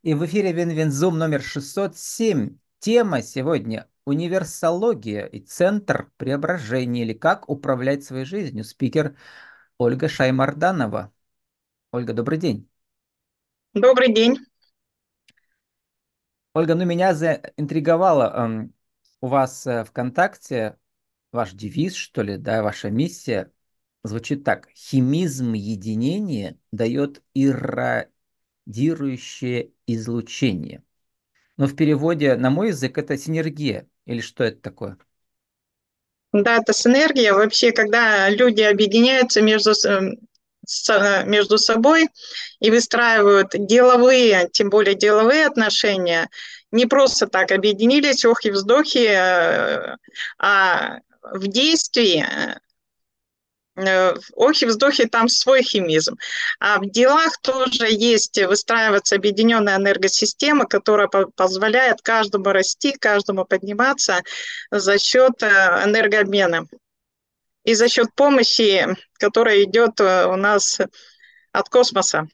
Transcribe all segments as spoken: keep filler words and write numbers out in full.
И в эфире Винвинзум номер шестьсот семь. Тема сегодня — универсология и центр преображения, или как управлять своей жизнью. Спикер Ольга Шаймарданова. Ольга, добрый день. Добрый день. Ольга, ну меня заинтриговало эм, у вас э, ВКонтакте ваш девиз, что ли, да, ваша миссия звучит так: химизм единения дает иррадирующее излучение. Но в переводе на мой язык это синергия. Или что это такое? Да, это синергия. Вообще, когда люди объединяются между, с- эм, с- между собой и выстраивают деловые, тем более деловые отношения, не просто так объединились, охи-вздохи, э, а в действии Э, охи-вздохи, там свой химизм. А в делах тоже есть выстраиваться объединенная энергосистема, которая по- позволяет каждому расти, каждому подниматься за счет э, энергообмена и за счет помощи, которая идет э, у нас от космоса.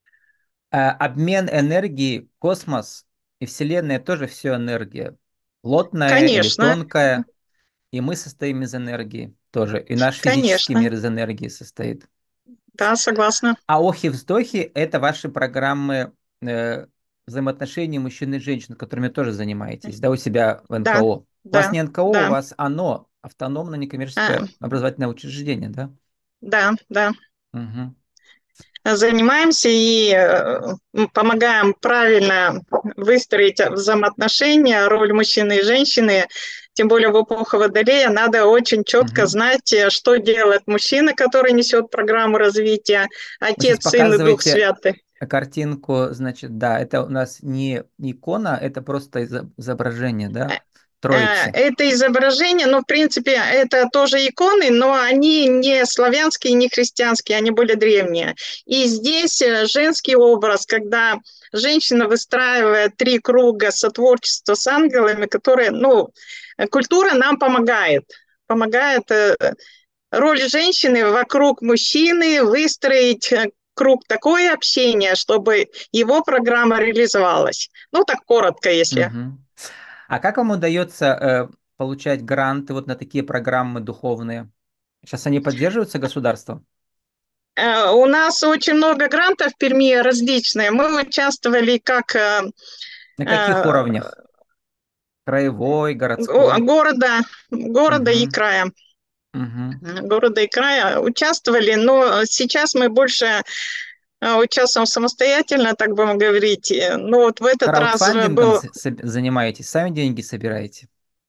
Э, Обмен энергии, космос и Вселенная тоже все энергия. Плотная или Конечно, тонкая. И мы состоим из энергии тоже. И наш физический конечно. мир из энергии состоит. Да, согласна. А охи-вздохи — это ваши программы э, взаимоотношений мужчин и женщин, которыми тоже занимаетесь, да, у себя в Да, эн ка о. У вас да, не эн ка о, у да. вас ОНО, автономное А, некоммерческое образовательное учреждение, да? да, да. Мгм. Занимаемся и э, помогаем правильно выстроить взаимоотношения, роль мужчины и женщины, тем более в эпоху Водолея надо очень четко Мгм. знать, э, что делает мужчина, который несет программу развития, Вы сейчас Отец, Сын и Дух показываете Святый. картинку, значит, да, это у нас не не икона, это просто изо- изображение, да, Э, Троицы. Это изображение, ну, в принципе, это тоже иконы, но они не славянские, не христианские, они более древние. И здесь э, женский образ, когда женщина выстраивает три круга сотворчества с ангелами, которые, ну, э, культура нам помогает, помогает э, роль женщины вокруг мужчины выстроить э, круг такое общение, чтобы его программа реализовалась. Ну, так коротко, если. Мгм. А как вам удается э, получать гранты вот на такие программы духовные? Сейчас они поддерживаются государством? Э, У нас очень много грантов в Перми различные. Мы участвовали как э, На каких э, уровнях? Краевой, го- городской? города, города и Мгм. края. Мгм. Города и края участвовали, но сейчас мы больше э, участвуем самостоятельно, так будем говорить. Э, Ну вот в этот раз э, Краудфандингом был, з- соб- занимаетесь? Сами деньги собираете?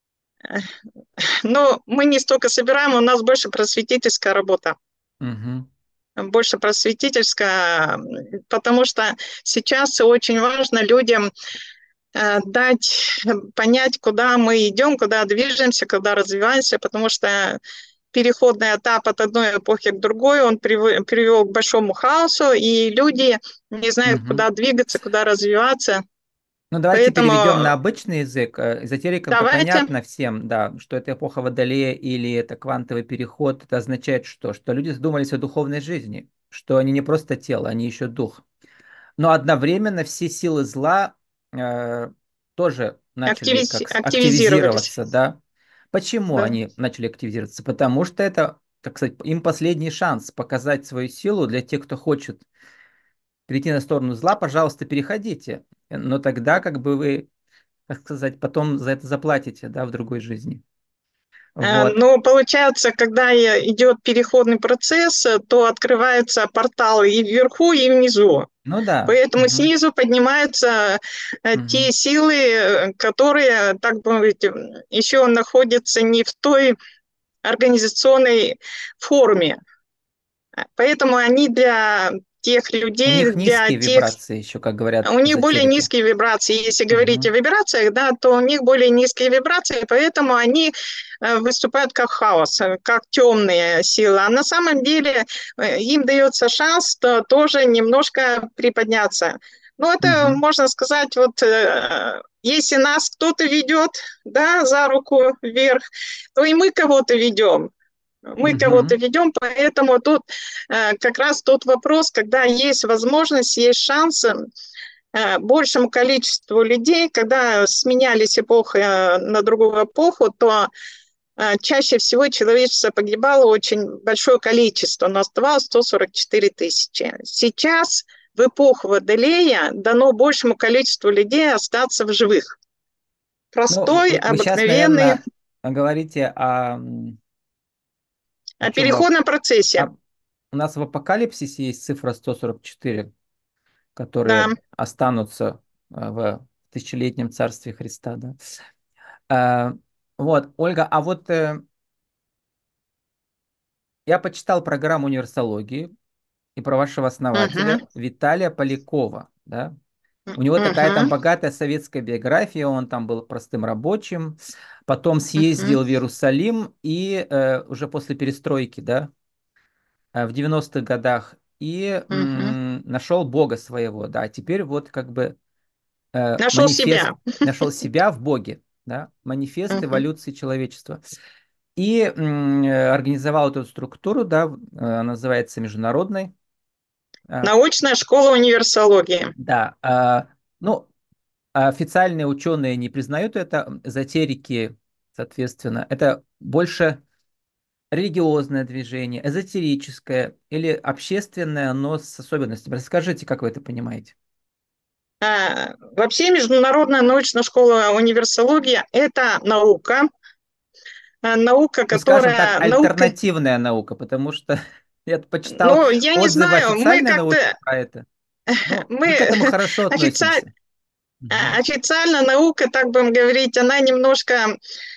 ну мы не столько собираем, у нас больше просветительская работа. Мгм. Больше просветительская, м, потому что сейчас очень важно людям э, дать э, понять, куда мы идем, куда движемся, куда развиваемся, потому что переходный этап от одной эпохи к другой, он прив- привел к большому хаосу, и люди не знают, Мгм. куда двигаться, куда развиваться. Ну, давайте переведем на Поэтому обычный язык. Э, Эзотерикам-то давайте понятно всем, да, что это эпоха Водолея или это квантовый переход. Это означает что? Что люди задумались о духовной жизни, что они не просто тело, они еще дух. Но одновременно все силы зла э, тоже начали активиз- как с- активизировались. активизироваться, да. Почему Да. они начали активизироваться? Потому что это, так сказать, им последний шанс показать свою силу для тех, кто хочет перейти на сторону зла. Пожалуйста, переходите. Но тогда как бы вы, так сказать, потом за это заплатите, да, в другой жизни. Э, Вот. Но получается, когда и- идет переходный процесс, э, то открываются порталы и вверху, и внизу. Ну да. Поэтому Мгм. снизу поднимаются э, те Мгм. силы, э, которые, так бы говорить, еще находятся не в той организационной форме. Поэтому они для тех У людей, них для низкие тех вибрации еще, как говорят у них более эзотерики. низкие вибрации. Если говорить о Мгм. вибрациях, да, то у них более низкие вибрации, поэтому они э, выступают как хаос, э, как темные силы. А на самом деле э, им дается шанс то, тоже немножко приподняться. Ну, это Мгм. можно сказать, вот э, если нас кто-то ведет, да, за руку вверх, то и мы кого-то ведем. Мы кого-то Мгм. ведем, поэтому тут э, как раз тот вопрос, когда есть возможность, есть шанс, э, большему количеству людей, когда сменялись эпоха на другую эпоху, то э, чаще всего человечество погибало очень большое количество, но оставалось сто сорок четыре тысячи. Сейчас в эпоху Водолея дано большему количеству людей остаться в живых. Ну, Простой, вы, вы сейчас, обыкновенный, наверное, говорите о, м, о о чем? О, переходном процессе. о- у нас в Апокалипсисе есть цифра сто сорок четыре, Да. которые останутся э, в тысячелетнем царстве Христа, да. Э, Вот, Ольга, а вот э, я почитал программу универсологии и про вашего Угу, основателя Виталия Полякова, да. У него такая там угу, богатая советская биография, он там был простым рабочим, потом угу, съездил в Иерусалим и э, уже после перестройки, да, э, в девяностых годах, и угу. м, нашел Бога своего, да, а теперь вот как бы э, Нашел манифест, себя. нашел себя в Боге, да, манифест Угу. эволюции человечества. И м, э, организовал эту структуру, да, в- э, она называется международной, э, Научная школа универсологии. да, а, ну, а официальные ученые не признают это, эзотерики, соответственно, это больше религиозное движение, эзотерическое или общественное, но с особенностями. Расскажите, как вы это понимаете? А, Вообще Международная научная школа универсологии – это наука, а, наука, Ну, скажем так, которая наука. альтернативная наука, потому что я почитал Ну, я не отзывы знаю, мы официальной как-то, науки про это. Ну, мы к мы этому хорошо официально, относимся. Мгм. официально наука, так будем говорить, она немножко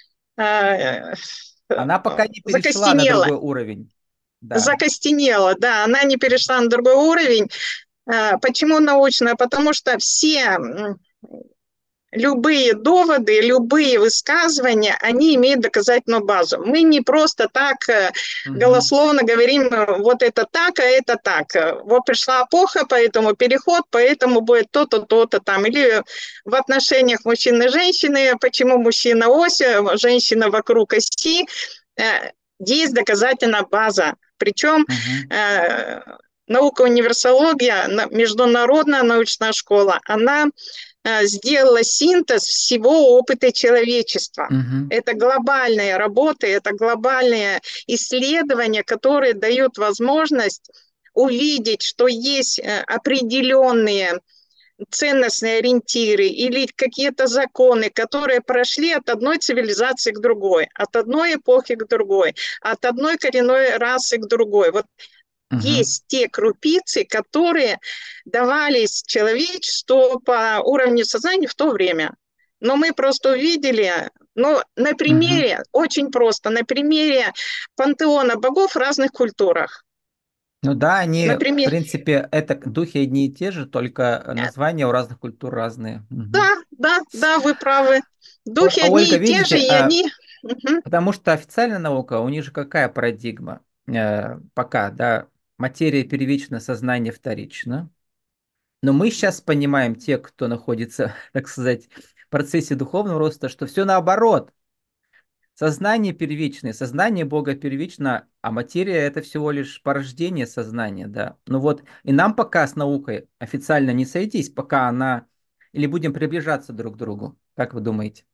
а, Она пока не перешла на закостенела, другой уровень. Да. закостенела, да, она не перешла на другой уровень. А, Почему научная? Потому что все м, любые доводы, любые высказывания, они имеют доказательную базу. Мы не просто так э, Мгм. голословно говорим, э, вот это так, а это так. Э, Вот пришла эпоха, поэтому переход, поэтому будет то-то, то-то там. Или в отношениях мужчины и женщины, почему мужчина ось, э, женщина вокруг оси. Э, Есть доказательная база. Причем Мгм. э, наука универсология, международная научная школа, она э, сделала синтез всего опыта человечества. Мгм. Это глобальные работы, это глобальные исследования, которые дают возможность увидеть, что есть э, определенные ценностные ориентиры или какие-то законы, которые прошли от одной цивилизации к другой, от одной эпохи к другой, от одной коренной расы к другой. Вот Мгм. есть те крупицы, которые давались человечеству по уровню сознания в то время. Но мы просто увидели, ну, на Мгм. примере, очень просто, на примере пантеона богов в разных культурах. Ну да, они, в Например, принципе, это духи одни и те же, только названия у разных культур разные. Мгм. да, да, да, вы правы. Вот, Духи а одни Ольга, и те же, видите, и а, они... Мгм. потому что официальная наука, у них же какая парадигма? Э, пока, да, материя первична, сознание вторично. Но мы сейчас понимаем, те, кто находится, так сказать, в процессе духовного роста, что все наоборот. Сознание первичное, сознание Бога первично, а материя это всего лишь порождение сознания, да. Ну вот, и нам пока с наукой официально не сойтись, пока она, или будем приближаться друг к другу. Как вы думаете?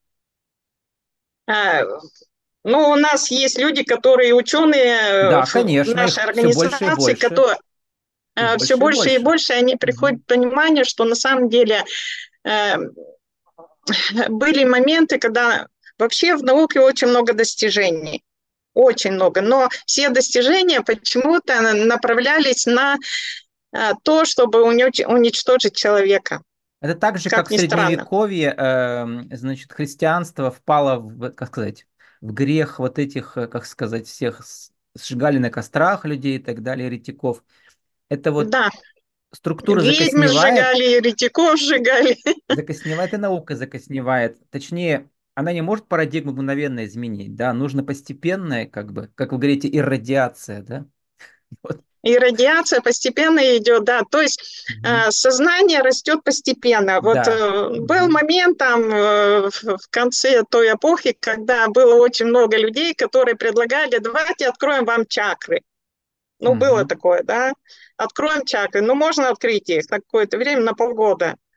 А, Ну, у нас есть люди, которые ученые Да, в конечно, нашей их все больше и организации, больше, которые их все больше и больше и больше. больше они приходят Мгм. к пониманию, что на самом деле э, были моменты, когда вообще в науке очень много достижений. Очень много. Но все достижения почему-то направлялись на э, то, чтобы унич- уничтожить человека. Это так же, как Как в ни странно. средневековье, эм, значит, христианство впало в, как сказать, в грех вот этих, э, как сказать, всех с- сжигали на кострах людей и так далее, еретиков. Это вот Да, структура ведьмы закосневает, сжигали, еретиков сжигали. закосневает и наука закосневает. Точнее, она не может парадигму мгновенно изменить, да, нужно постепенное, как бы, как вы говорите, иррадиация, да. Вот. И радиация постепенно идет, да, то есть Мгм. э, сознание растет постепенно. Вот Да. э, был Мгм. момент там э, в, в конце той эпохи, когда было очень много людей, которые предлагали, давайте откроем вам чакры. Ну, было Мгм. такое, да, откроем чакры. Ну, можно открыть их на какое-то время, на полгода.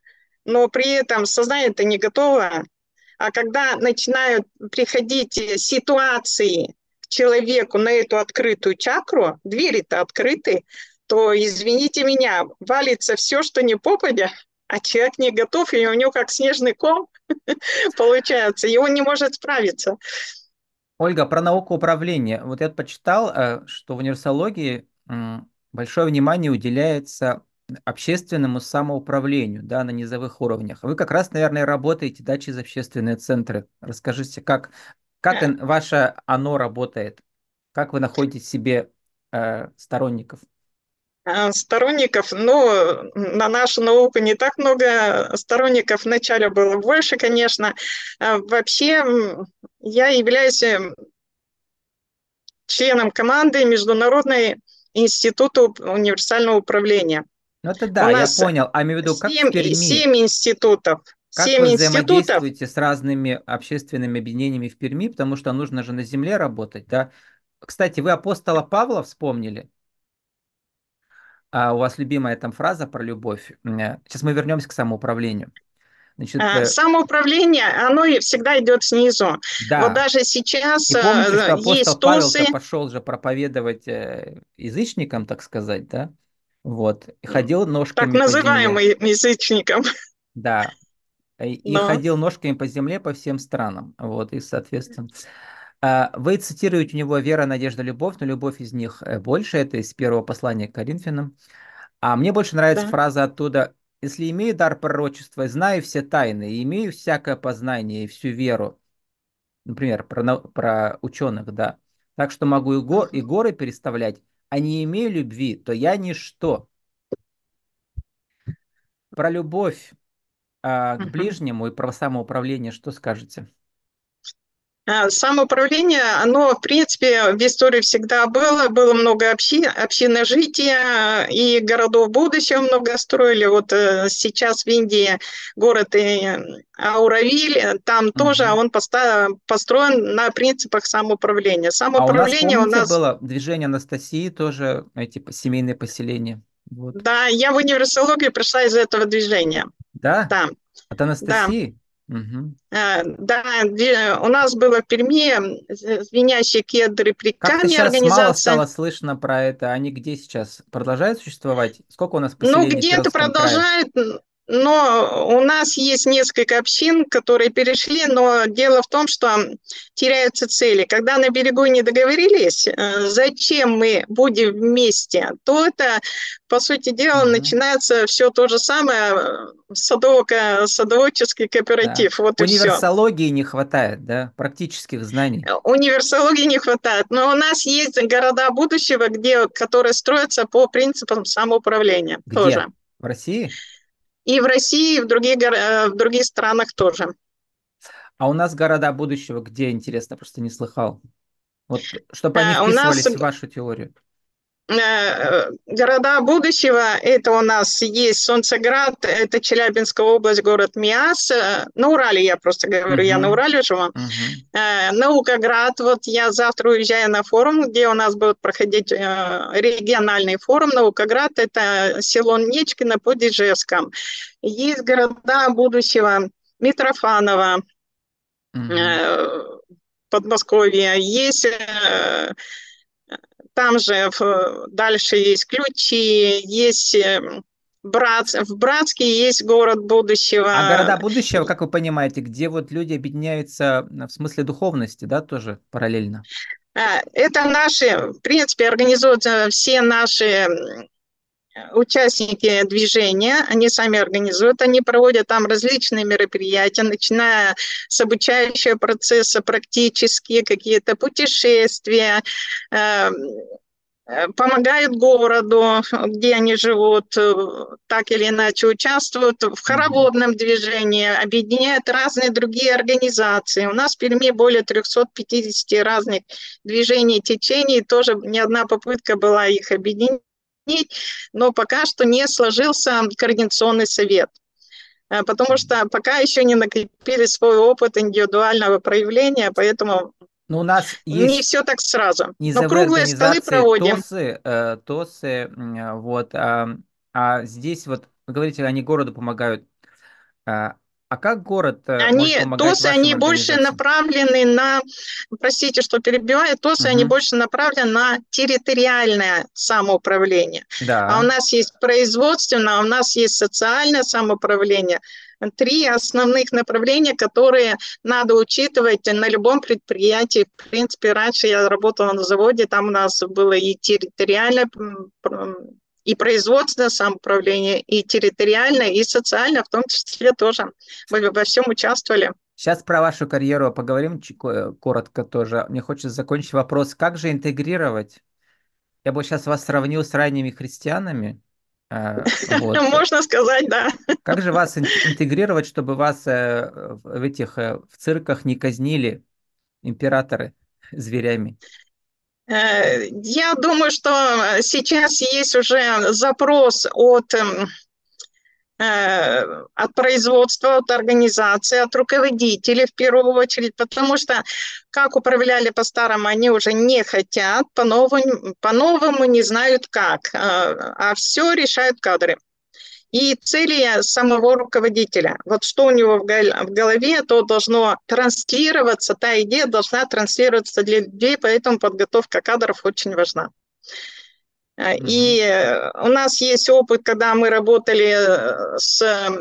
но при этом сознание-то не готово. А когда начинают приходить э, ситуации к человеку на эту открытую чакру, двери-то открыты, то, извините меня, валится все, что не попадя, а человек не готов, и у него как снежный ком получается, и он не может справиться. Ольга, про науку управления. Вот я почитал, э, что в универсологии м, большое внимание уделяется общественному самоуправлению, да, на низовых уровнях. Вы как раз, наверное, работаете, да, через общественные центры. Расскажите, как, как ин- ваше оно работает? Как вы находите себе э, сторонников? А, Сторонников, ну, на нашу науку не так много сторонников, вначале было больше, конечно. А Вообще, м, я являюсь эм, членом команды Международного института уп- универсального управления. Ну, это У да, я нас понял. А имею в виду, как в семь, и- Перми? семь институтов. Как вы Семь институтов. взаимодействуете с разными общественными объединениями в Перми, потому что нужно же на земле работать, да? Кстати, вы апостола Павла вспомнили? А у вас любимая там фраза про любовь. Э, Сейчас мы вернемся к самоуправлению. Значит, А, э, Самоуправление, оно и всегда идет снизу. Вот да. даже сейчас И помните, э, что апостол есть тусы, Павел-то пошел же проповедовать э, язычникам, так сказать, да? Вот. И ходил так ножками по земле. называемым язычникам. Да. И и Но ходил ножками по земле по всем странам. Вот. И, соответственно, а, вы цитируете у него «Вера, надежда, любовь», но любовь из них э, больше. Это из первого послания к Коринфянам. А мне больше нравится да. фраза оттуда: «Если имею дар пророчества, знаю все тайны, и имею всякое познание и всю веру». Например, про, нау- про ученых, да. Так что могу и, гор, и Мгм. горы переставлять, а не имею любви, то я ничто. Про любовь а, к Мгм. ближнему и про самоуправление что скажете? А, Самоуправление, оно, в принципе, в истории всегда было. Было много общин, общиножития, и городов будущего много строили. Вот э, сейчас в Индии город э, Ауравиль, э, там тоже Мгм. он поста- построен на принципах самоуправления. А у нас, Самоуправление у помните, нас, было движение Анастасии, тоже эти по- семейные поселения. Вот. да, я в универсологию пришла из этого движения. Да? Да, От да. Анастасии? Мгм. Э, Да, где- у нас было в Перми э, звенящие кедры при Как-то камне сейчас мало организация. стало слышно про это. Они где сейчас? Продолжают существовать? Сколько у нас Ну, поселений в где-то Пермском крае? продолжает, но у нас есть несколько общин, которые перешли, но дело в том, что теряются цели. Когда на берегу не договорились, э, зачем мы будем вместе, то это, по сути дела, Мгм. начинается все то же самое, э, садово- садоводческий Да. кооператив, вот и все. Универсологии не хватает, да? Практических знаний. Универсологии не хватает, но у нас есть города будущего, где, которые строятся по принципам самоуправления тоже. Где? В России? И в России, и в других, гор- э, в других странах тоже. А у нас города будущего где, интересно, просто не слыхал. Вот, чтобы они Э, У нас вписывались в вашу теорию. э, города будущего, это у нас есть Солнцеград, это Челябинская область, город Миас. Э, На Урале я просто говорю, я на Угу. Урале живу. Угу. Э, Наукоград, вот я завтра уезжаю на форум, где у нас будет проходить э, региональный форум. Наукоград – это село Нечкино под Ижевском. Есть города будущего Митрофаново, Угу. э, Подмосковье, есть э, там же в- дальше есть Ключи, есть э, Братск, в Братске есть город А будущего. города будущего, как вы понимаете, где вот люди объединяются э, в смысле духовности, да, тоже параллельно? А, Это наши, в принципе, организуются все наши участники движения, они сами организуют, они проводят там различные мероприятия, начиная с обучающего процесса, практические какие-то путешествия, э, э, помогают городу, где они живут, э, так или иначе участвуют в Мгм. хороводном движении, объединяют разные другие организации. У нас в Перми более триста пятьдесят разных движений, течений, тоже ни одна попытка была их объединить, но пока что не сложился координационный совет. Э, Потому что пока еще не накопили свой опыт индивидуального проявления, поэтому Ну, у нас не есть все так сразу. Но низовые круглые столы организации проводим. ТОСы, э, ТОСы, м, а, вот, а, а здесь вот, вы говорите, они городу помогают. А, а как город э, может Они, помогать ТОСы, вашим они больше организациям? направлены на, простите, что перебиваю, ТОСы, они Мгм. больше направлены на территориальное самоуправление. А у Да. нас есть производственное, а у нас есть социальное самоуправление. Три основных направления, которые надо учитывать на любом предприятии. В принципе, раньше я работала на заводе, там у нас было и территориальное и производственное самоуправление, и территориальное, и социальное, в том числе тоже. Мы во всем участвовали. Сейчас про вашу карьеру поговорим чуть ко- коротко тоже. Мне хочется закончить вопрос, как же интегрировать? Я бы сейчас вас сравнил с ранними христианами. э, Вот. Можно сказать, да. Как же вас ин- интегрировать, чтобы вас э, в в этих э, в цирках не казнили императоры зверями? Э, Я думаю, что сейчас есть уже запрос от эм, э, от производства, от организации, от руководителей в первую очередь, потому что как управляли по-старому, они уже не хотят, по-новому, по-новому не знают как, а, а все решают кадры. И цели самого руководителя. Вот что у него в голове, то должно транслироваться, та идея должна транслироваться для людей, поэтому подготовка кадров очень важна. Мгм. И у нас есть опыт, когда мы работали с,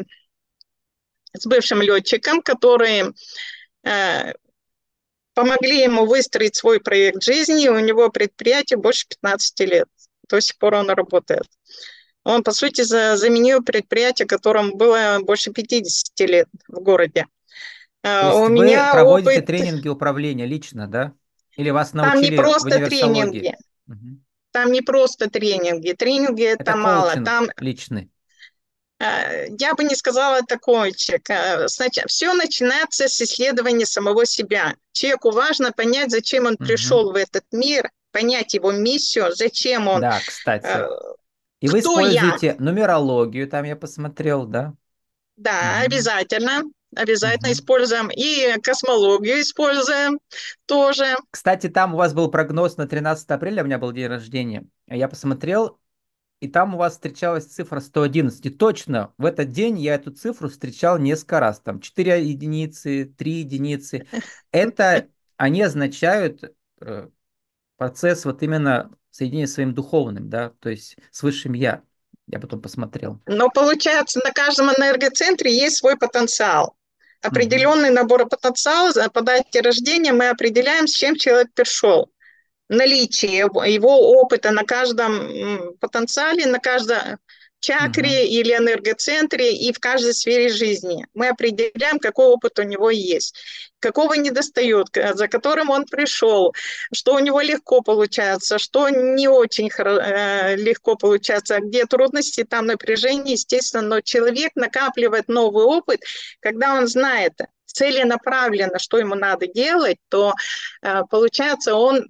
с бывшим летчиком, который э, помогли ему выстроить свой проект жизни, и у него предприятие больше пятнадцати лет. До сих пор он работает. Он, по сути, заменил предприятие, которому было больше пятидесяти лет в городе. То У есть вы меня проводите опыт, тренинги управления лично, да? Или вас там не научили в просто универсологии? тренинги, Мгм. там не просто тренинги, тренинги Это это мало, коучинг там личный. э, я бы не сказала такой человек. Все начинается с исследования самого себя. Человеку важно понять, зачем он Мгм. пришел в этот мир, понять его миссию, зачем он, Да, э, кстати. И вы кто я. используете нумерологию, там я посмотрел, да? Да, Мгм. обязательно. Обязательно Мгм. используем. И космологию используем тоже. Кстати, там у вас был прогноз на тринадцатое апреля, у меня был день рождения. Я посмотрел, и там у вас встречалась цифра сто одиннадцать. И точно, в этот день я эту цифру встречал несколько раз. Там четыре единицы, три единицы. Это они означают э, процесс вот именно соединения с своим духовным, да, то есть с высшим я. Я потом посмотрел. Но получается, на каждом энергоцентре есть свой потенциал. Мгм. Определенный набор потенциала по дате рождения мы определяем, с чем человек пришел. Наличие его опыта на каждом потенциале, на каждом Мгм. чакре или энергоцентре и в каждой сфере жизни. Мы определяем, какой опыт у него есть, какого недостает, за которым он пришел, что у него легко получается, что не очень легко получается, где трудности, там напряжение, естественно, но человек накапливает новый опыт, когда он знает целенаправленно, что ему надо делать, то получается он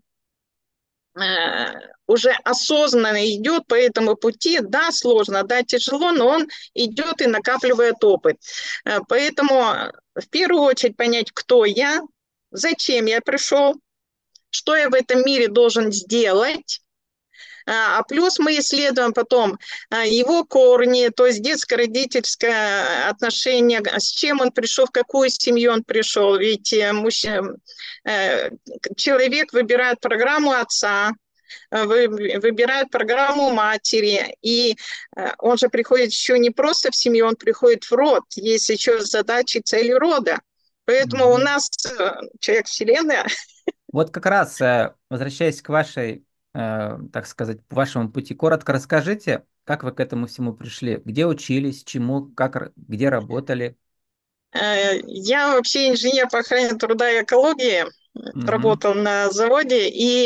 уже осознанно идет по этому пути, да, сложно, да, тяжело, но он идет и накапливает опыт. Поэтому в первую очередь понять, кто я, зачем я пришел, что я в этом мире должен сделать, а плюс мы исследуем потом его корни, то есть детско-родительское отношение, с чем он пришел, в какую семью он пришел. Ведь мужчина, человек выбирает программу отца, выбирает программу матери, и он же приходит еще не просто в семью, он приходит в род. Есть еще задачи, цели рода. Поэтому у Мгм. нас человек Вселенная. Вот как раз, э, возвращаясь к вашей, э, так сказать, вашему пути, коротко расскажите, как вы к этому всему пришли, где учились, чему, как, р- где работали. Я вообще инженер по охране труда и экологии, Мгм. работал на заводе и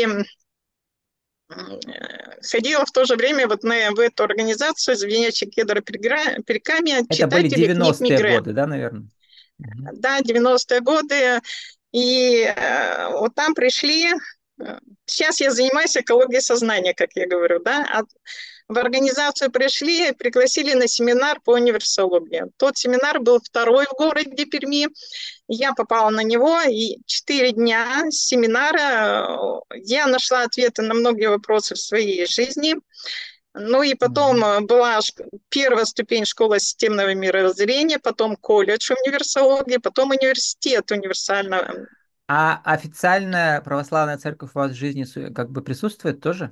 ходила в то же время вот на, в эту организацию «Звенящий кедр переками» Это были читатели книг девяностые Мигре. годы, да, наверное? Мгм. Да, девяностые годы. И э, вот там пришли. Сейчас я занимаюсь экологией сознания, как я говорю, да. А в организацию пришли, пригласили на семинар по универсологии. Тот семинар был второй в городе Перми. Я попала на него, и четыре дня семинара я нашла ответы на многие вопросы в своей жизни. Ну и потом Мгм. э, была ш- первая ступень школа системного мировоззрения, потом колледж универсологии, потом университет универсального. А официальная православная церковь у вас в жизни су- как бы присутствует тоже?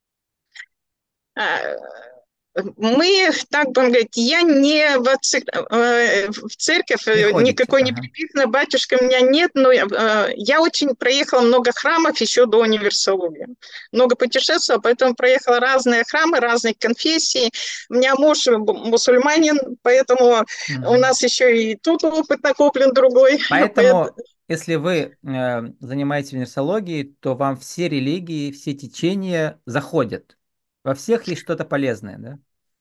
А, Мы, так будем говорить, я не в, цер- э, в церковь, Не э, ходите? никакой не Ага. приписана, батюшка у меня нет, но э, я очень проехала много храмов еще до универсологии. Много путешествовала, поэтому проехала разные храмы, разных конфессий. У меня муж мусульманин, поэтому у Мгм. нас еще и тут опыт накоплен другой. Поэтому, если вы э, занимаетесь универсологией, то вам все религии, все течения заходят. Во всех есть что-то полезное, да?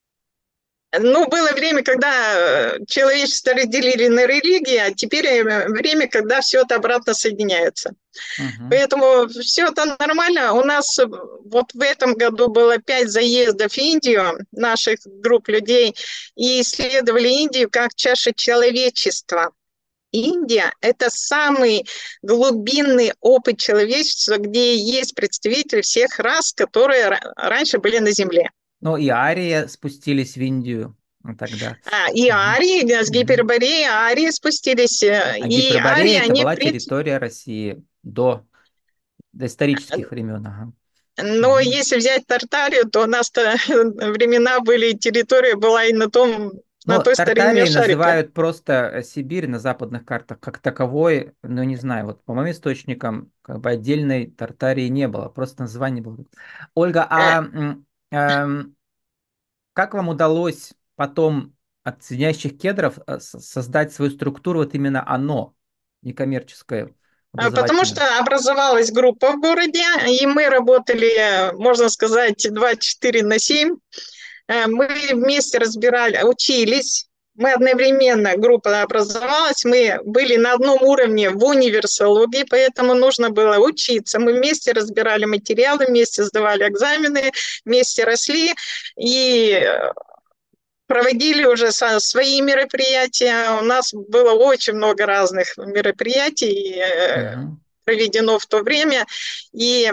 Ну, было время, когда э, человечество разделили на религии, а теперь э, время, когда все это обратно соединяется. Мгм. Поэтому все это нормально. У нас э, вот в этом году было пять заездов в Индию наших групп людей, и исследовали Индию как чаша человечества. Индия– это самый глубинный опыт человечества, где есть представители всех рас, которые ра- раньше были на Земле. Ну и арии спустились в Индию ну, тогда. А, и Мгм. арии, э, с Мгм. Гипербореи, арии спустились, э, А и арии, Гиперборея это они, в была принципе, территория России до, до исторических времен. Ага. но Мгм. если взять Тартарию, то у нас-то времена были, территория была и на том, на Но той стороне Тартарией шарика. называют просто э, Сибирь на западных картах как таковой, ну не знаю, вот по моим источникам как бы отдельной Тартарии не было, просто название было. Ольга, Э, а м, эм, как вам удалось потом от соединяющих кедров э, с- создать свою структуру, вот именно оно, некоммерческое, а, Потому образовательное? что образовалась группа в городе, и мы работали, можно сказать, двадцать четыре на семь. Э, Мы вместе разбирали, учились. Мы одновременно, группа образовалась, мы были на одном уровне в универсологии, поэтому нужно было учиться. Мы вместе разбирали материалы, вместе сдавали экзамены, вместе росли и проводили уже свои мероприятия. У нас было очень много разных мероприятий э, Мгм. проведено в то время. И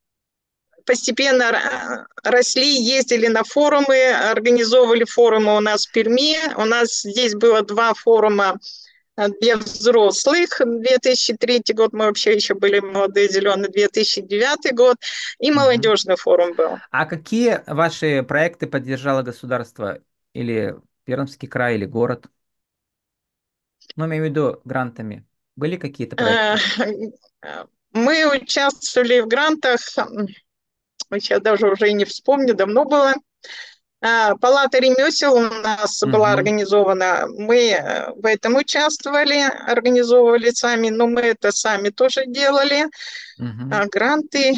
постепенно росли, ездили на форумы, организовывали форумы у нас в Перми. У нас здесь было два форума для взрослых. две тысячи третий год, мы вообще еще были молодые, зеленые, две тысячи девятый год. И Мгм. молодежный форум был. А какие ваши проекты поддержало государство или Пермский край, или город? Ну, имею в виду грантами. Были какие-то Э, проекты? Мы участвовали в грантах, сейчас даже уже и не вспомню, давно было. А, Палата ремесел у нас была Мгм. организована. Мы э, в этом участвовали, организовывали сами, но мы это сами тоже делали. Мгм. А гранты.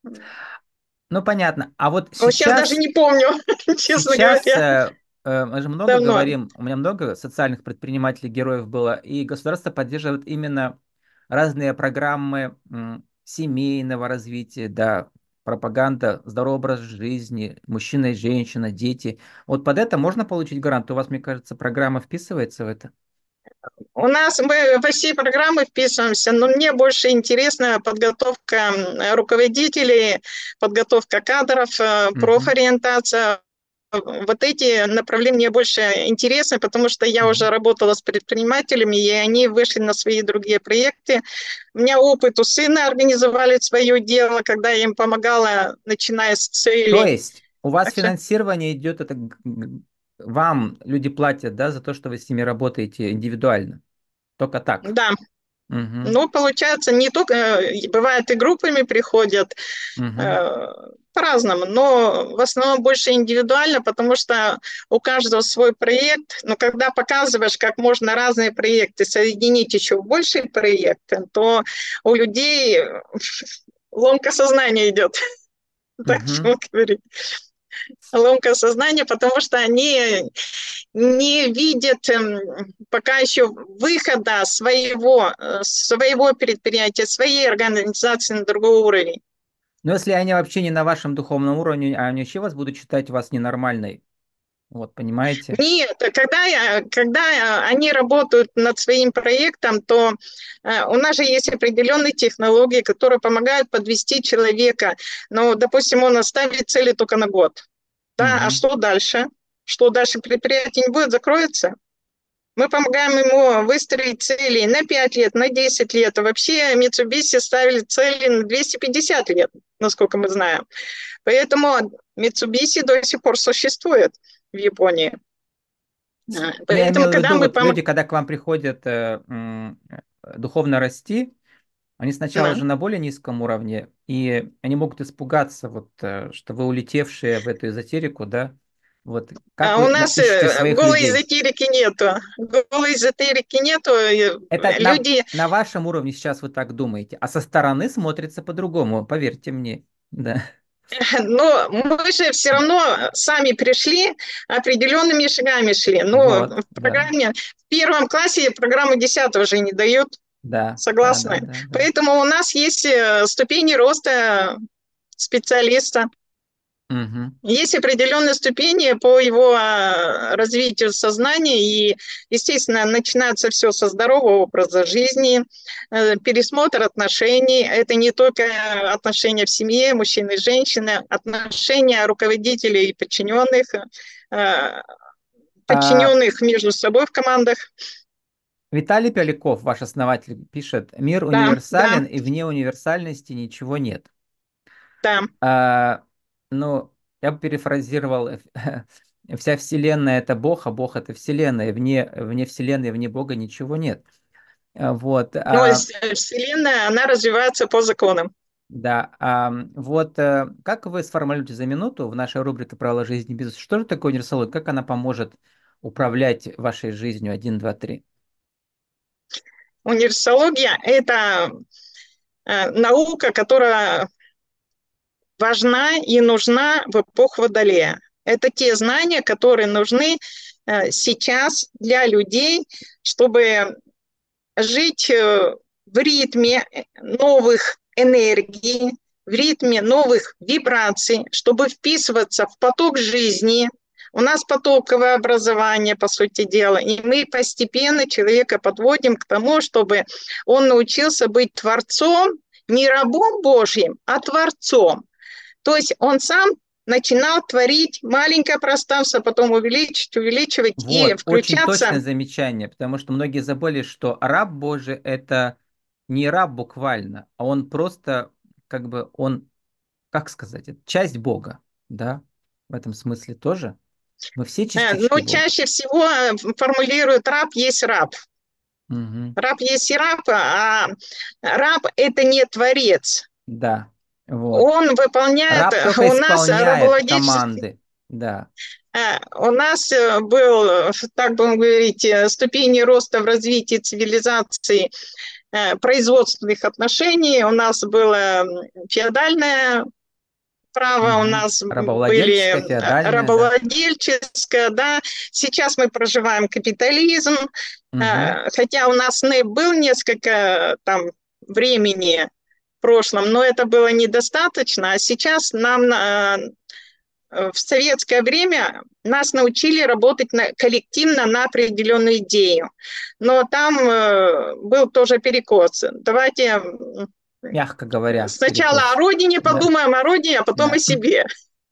Ну, понятно. А вот Вот сейчас даже сейчас, не помню, честно сейчас говоря, э, э, мы же много давно. говорим, у меня много социальных предпринимателей, героев было, и государство поддерживает именно разные программы м, семейного развития, да, пропаганда, здоровый образ жизни, мужчина и женщина, дети. Вот под это можно получить грант? У вас, мне кажется, программа вписывается в это? У нас мы во все программы вписываемся, но мне больше интересна подготовка м, руководителей, подготовка кадров, э, Мгм. профориентация. Вот эти направления мне больше интересны, потому что я уже Мгм. работала с предпринимателями, и они вышли на свои другие проекты. У меня опыт у сына, организовали свое дело, когда я им помогала, начиная с То цели. есть у вас Так что, финансирование идет, это г- г- вам люди платят, да, за то, что вы с ними работаете индивидуально? Только так? да, Угу. ну, получается, не только, э, бывает и группами приходят, Угу. э, по-разному, но в основном больше индивидуально, потому что у каждого свой проект. Но когда показываешь, как можно разные проекты соединить еще в большие проекты, то у людей ломка сознания идет, так Угу. что говорить. Ломка сознания, потому что они не видят эм, пока еще выхода своего, э, своего предприятия, своей организации на другой уровень. Но если они вообще не на вашем духовном уровне, а они вообще вас будут считать вас ненормальной, вот, понимаете? Нет, когда, я- когда они работают над своим проектом, то э, у нас же есть определенные технологии, которые помогают подвести человека. Ну, допустим, он ставит цели только на год. Да, а Мгм. что дальше? Что дальше предприятие не будет, закроется? Мы помогаем ему выстроить цели на пять лет, на десять лет. А вообще Mitsubishi ставили цели на двести пятьдесят лет, насколько мы знаем. Поэтому Mitsubishi до сих пор существует в Японии. А, Ну, я Поэтому, имел в когда виду, мы вот помогаем... люди, когда к вам приходят э, м, э, духовно расти, они сначала же на более низком уровне, и они могут испугаться, вот, э, что вы улетевшие в эту эзотерику, да? Вот как А у вы на- нас ищете э, своих голой людей? эзотерики нету. Голой эзотерики нету. э, Это на, Люди... на вашем уровне сейчас вы так думаете, а со стороны смотрится по-другому, поверьте мне. Да. Но мы же все равно сами пришли, определенными шагами шли. Но Вот, в да, программе, в первом классе программу десятого уже не дают. да, да, да, Согласны. да, да. Поэтому у нас есть э, ступени роста специалиста. Мгм. Есть определенные ступени по его а, развитию сознания, и, естественно, начинается все со здорового образа жизни, э, пересмотр отношений. Это не только отношения в семье, мужчины и женщины, отношения руководителей и подчиненных, э, А, подчиненных между собой в командах. Виталий Пяляков, ваш основатель, пишет: мир Да, да, универсален, и вне универсальности ничего нет. да. А, ну, я бы перефразировал: вся Вселенная — это Бог, а Бог — это Вселенная. Вне, вне Вселенной, вне Бога ничего нет. А, Вот, Но а, Вселенная, она развивается по законам. да, а, вот э, как вы сформулируете за минуту в нашей рубрике «Правила жизни и бизнеса», что же такое универсалия, как она поможет управлять вашей жизнью? Один, два, три. Универсология – это э, наука, которая важна и нужна в эпоху Водолея. Это те знания, которые нужны э, сейчас для людей, чтобы жить э, в ритме новых энергий, в ритме новых вибраций, чтобы вписываться в поток жизни. У нас потоковое образование, по сути дела, и мы постепенно человека подводим к тому, чтобы он научился быть творцом, не рабом Божьим, а творцом. То есть он сам начинал творить маленькое пространство, потом увеличить, увеличивать и Вот, очень включаться. точное замечание, потому что многие забыли, что раб Божий — это не раб буквально, а он просто, как бы, он, как сказать, это часть Бога, да, в этом смысле тоже. Мы все э, частички Но Бога. чаще всего э, формулируют раб есть раб. Мгм. Раб есть и раб, а раб это не творец. Да, вот. Он выполняет Раб только у нас исполняет рабовладельческий. команды, да. э, У нас э, был, э, так будем говорить, э, ступени роста в развитии цивилизации э, производственных отношений. У нас было феодальное право, у Мгм. нас Рабовладельческое, были феодальное, да. рабовладельческое, да. Сейчас мы проживаем капитализм, Мгм. э, хотя у нас НЭП был несколько там времени в прошлом, но это было недостаточно, а сейчас нам э, в советское время нас научили работать на, коллективно на определенную идею. Но там э, был тоже перекос. Давайте Мягко говоря, сначала о перекос. родине Да, подумаем, о родине, а потом о да, себе.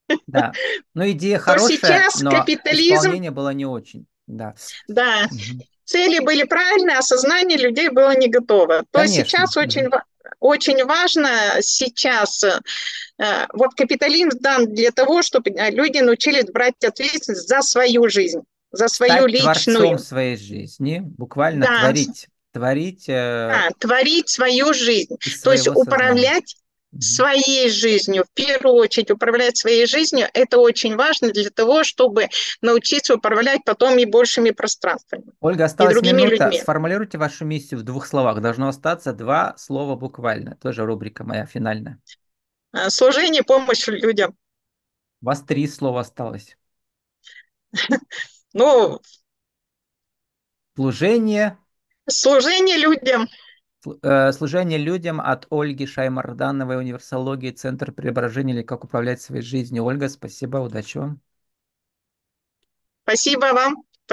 да. Ну, идея То хорошая, сейчас но капитализм, исполнение было не очень. Да. да, Мгм. цели были правильные, а сознание людей было не готово. То есть Конечно. сейчас очень, Мгм. ва- очень важно сейчас, э, вот капитализм дан для того, чтобы э, люди научились брать ответственность за свою жизнь, за свою Стать творцом личную. своей жизни, буквально Да, творить, творить э, да, творить свою жизнь, из то есть своего сознания. управлять Мгм. своей жизнью, в первую очередь управлять своей жизнью, это очень важно для того, чтобы научиться управлять потом и большими пространствами, Ольга, и осталась другими минута. людьми. Сформулируйте вашу миссию в двух словах. Должно остаться два слова буквально. Тоже рубрика моя финальная. А, Служение, помощь людям. У вас три слова осталось. Ну, Служение, служение людям. сл- э, служение людям от Ольги Шаймардановой, универсологии, Центр преображения или как управлять своей жизнью. Ольга, спасибо, удачи вам. Спасибо вам.